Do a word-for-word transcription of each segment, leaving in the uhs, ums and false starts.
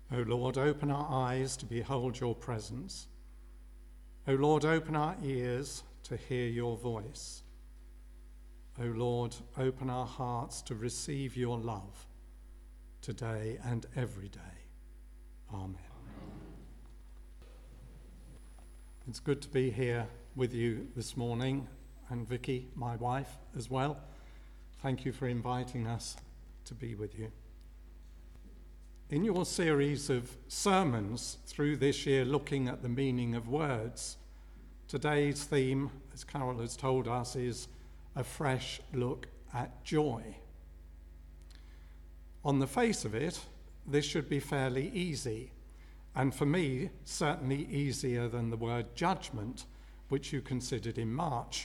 O Lord, open our eyes to behold your presence. O Lord, open our ears to hear your voice. O Lord, open our hearts to receive your love today and every day. Amen. It's good to be here with you this morning, and Vicky, my wife, as well. Thank you for inviting us to be with you. In your series of sermons through this year looking at the meaning of words, today's theme, as Carol has told us, is a fresh look at joy. On the face of it, this should be fairly easy, and for me, certainly easier than the word judgment, which you considered in March.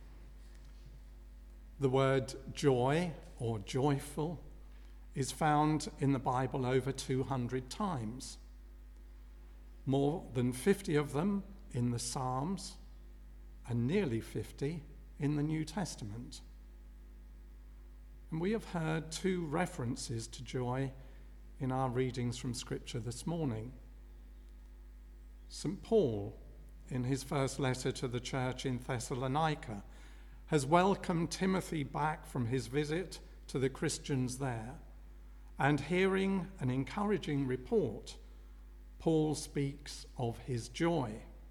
The word joy or joyful is found in the Bible over two hundred times, more than fifty of them in the Psalms and nearly fifty in the New Testament. And we have heard two references to joy in our readings from Scripture this morning. Saint Paul, in his first letter to the church in Thessalonica, has welcomed Timothy back from his visit to the Christians there, and hearing an encouraging report, Paul speaks of his joy.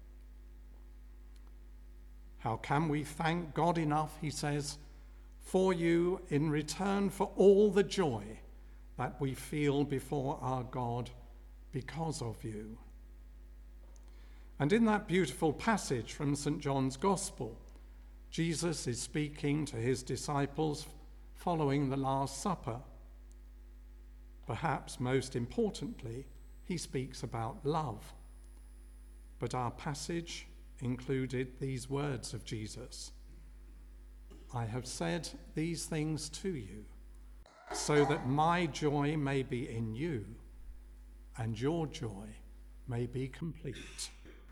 How can we thank God enough, he says, for you in return for all the joy that we feel before our God because of you? And in that beautiful passage from Saint John's Gospel, Jesus is speaking to his disciples following the Last Supper. Perhaps most importantly, he speaks about love. But our passage included these words of Jesus: I have said these things to you, so that my joy may be in you, and your joy may be complete.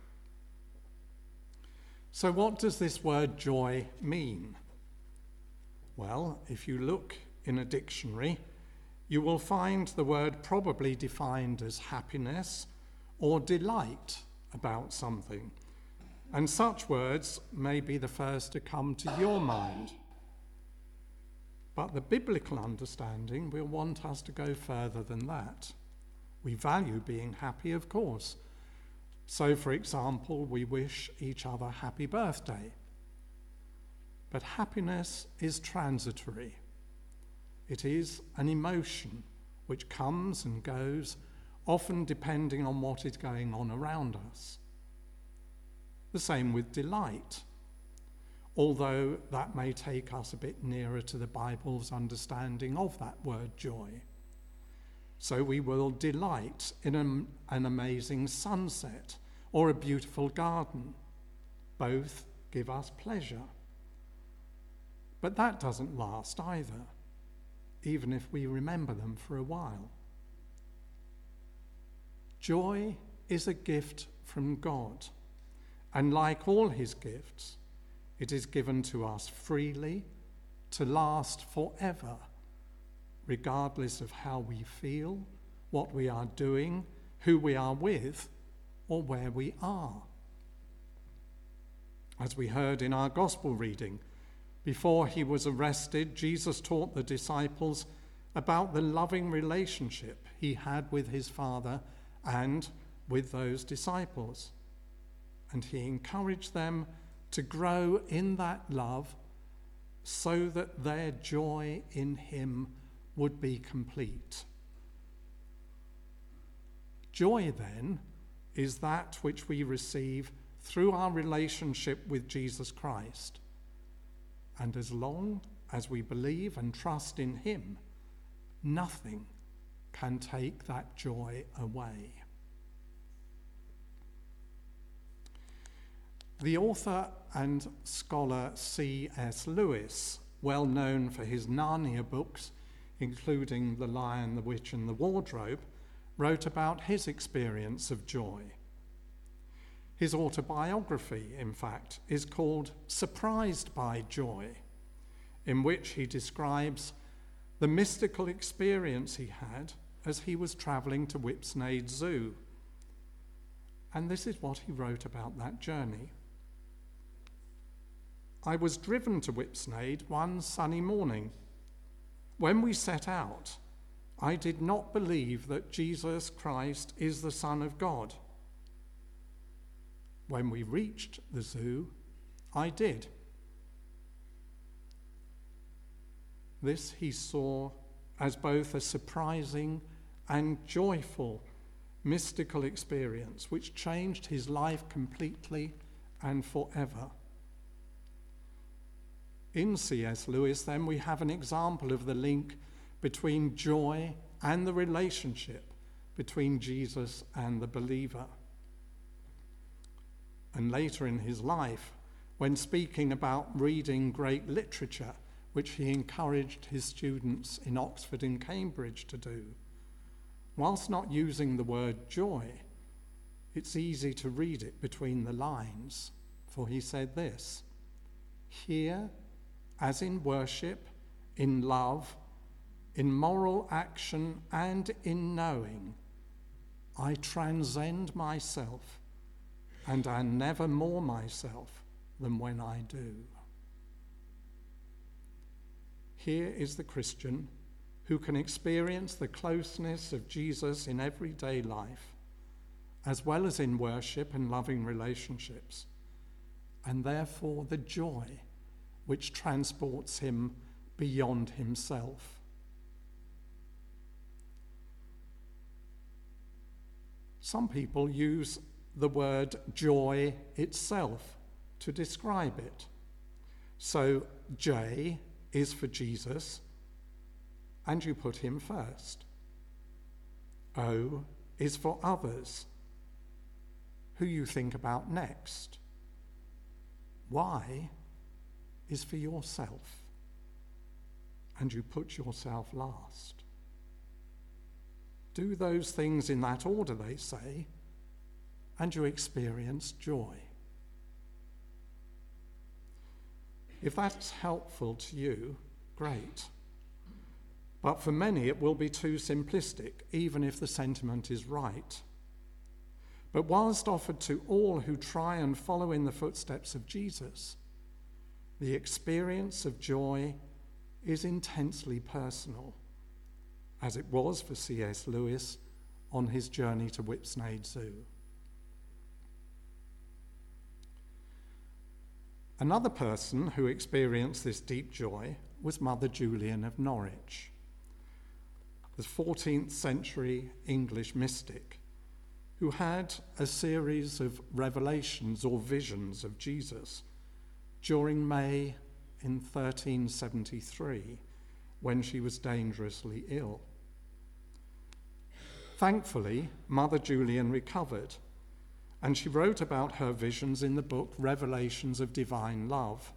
So what does this word joy mean? Well, if you look in a dictionary, you will find the word probably defined as happiness or delight about something. And such words may be the first to come to your mind. But the biblical understanding will want us to go further than that. We value being happy, of course. So, for example, we wish each other happy birthday. But happiness is transitory. It is an emotion which comes and goes, often depending on what is going on around us. The same with delight, although that may take us a bit nearer to the Bible's understanding of that word joy. So we will delight in an, an amazing sunset or a beautiful garden. Both give us pleasure. But that doesn't last either, even if we remember them for a while. Joy is a gift from God, and like all his gifts, it is given to us freely to last forever, regardless of how we feel, what we are doing, who we are with, or where we are. As we heard in our gospel reading, before he was arrested, Jesus taught the disciples about the loving relationship he had with his Father and with those disciples. And he encouraged them to grow in that love so that their joy in him would be complete. Joy, then, is that which we receive through our relationship with Jesus Christ. And as long as we believe and trust in him, nothing can take that joy away. The author and scholar C S Lewis, well known for his Narnia books, including The Lion, the Witch and the Wardrobe, wrote about his experience of joy. His autobiography, in fact, is called Surprised by Joy, in which he describes the mystical experience he had as he was travelling to Whipsnade Zoo. And this is what he wrote about that journey. I was driven to Whipsnade one sunny morning. When we set out, I did not believe that Jesus Christ is the Son of God. When we reached the zoo, I did. This he saw as both a surprising and joyful mystical experience which changed his life completely and forever. In C S Lewis, then, we have an example of the link between joy and the relationship between Jesus and the believer. And later in his life, when speaking about reading great literature, which he encouraged his students in Oxford and Cambridge to do, whilst not using the word joy, it's easy to read it between the lines, for he said this: here, as in worship, in love, in moral action, and in knowing, I transcend myself, and am never more myself than when I do. Here is the Christian who can experience the closeness of Jesus in everyday life, as well as in worship and loving relationships, and therefore the joy which transports him beyond himself. Some people use the word joy itself to describe it. So J is for Jesus, and you put him first. O is for others, who you think about next. Y is for yourself, and you put yourself last. Do those things in that order, they say, and you experience joy. If that's helpful to you, great. But for many it will be too simplistic, even if the sentiment is right. But whilst offered to all who try and follow in the footsteps of Jesus, the experience of joy is intensely personal, as it was for C S Lewis on his journey to Whipsnade Zoo. Another person who experienced this deep joy was Mother Julian of Norwich, the fourteenth century English mystic who had a series of revelations or visions of Jesus during May in thirteen seventy-three, when she was dangerously ill. Thankfully, Mother Julian recovered, and she wrote about her visions in the book Revelations of Divine Love.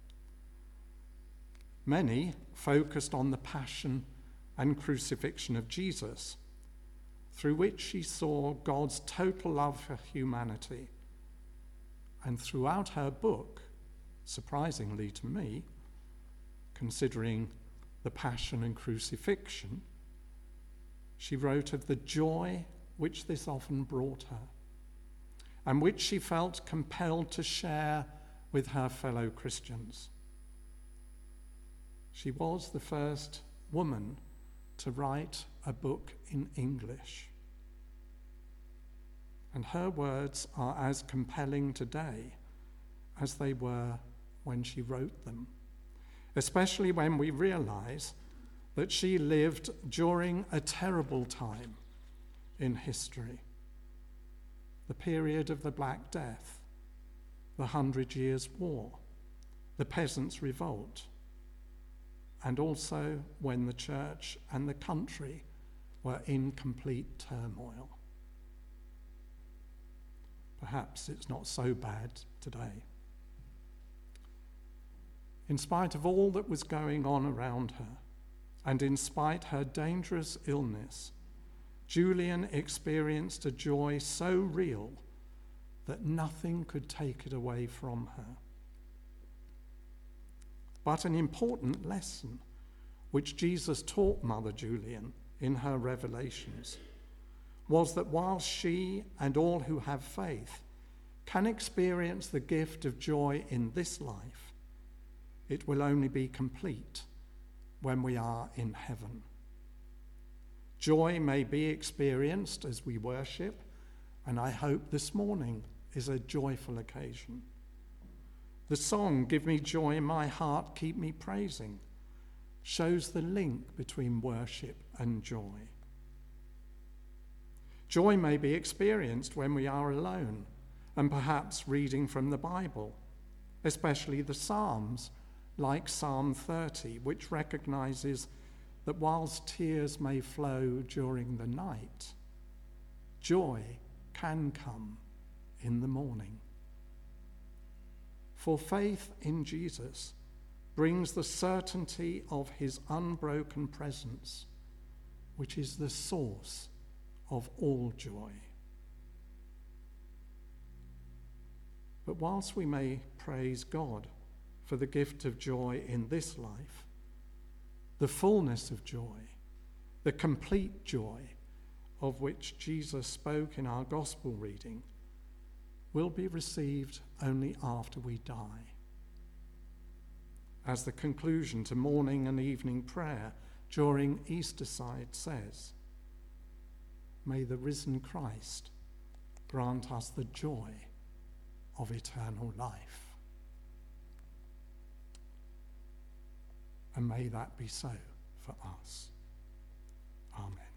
Many focused on the passion and crucifixion of Jesus, through which she saw God's total love for humanity. And throughout her book, surprisingly to me, considering the passion and crucifixion, she wrote of the joy which this often brought her, and which she felt compelled to share with her fellow Christians. She was the first woman to write a book in English, and her words are as compelling today as they were when she wrote them, especially when we realize that she lived during a terrible time in history, the period of the Black Death, the Hundred Years' War, the Peasants' Revolt, and also when the church and the country were in complete turmoil. Perhaps it's not so bad today. In spite of all that was going on around her, and in spite her dangerous illness, Julian experienced a joy so real that nothing could take it away from her. But an important lesson which Jesus taught Mother Julian in her revelations was that while she and all who have faith can experience the gift of joy in this life, it will only be complete when we are in heaven. Joy may be experienced as we worship, and I hope this morning is a joyful occasion. The song, "Give Me Joy in My Heart, Keep Me Praising," shows the link between worship and joy. Joy may be experienced when we are alone and perhaps reading from the Bible, especially the Psalms, like Psalm thirty, which recognizes that whilst tears may flow during the night, joy can come in the morning. For faith in Jesus brings the certainty of his unbroken presence, which is the source of all joy. But whilst we may praise God for the gift of joy in this life, the fullness of joy, the complete joy of which Jesus spoke in our gospel reading, will be received only after we die. As the conclusion to morning and evening prayer during Eastertide says, "May the risen Christ grant us the joy of eternal life." And may that be so for us. Amen.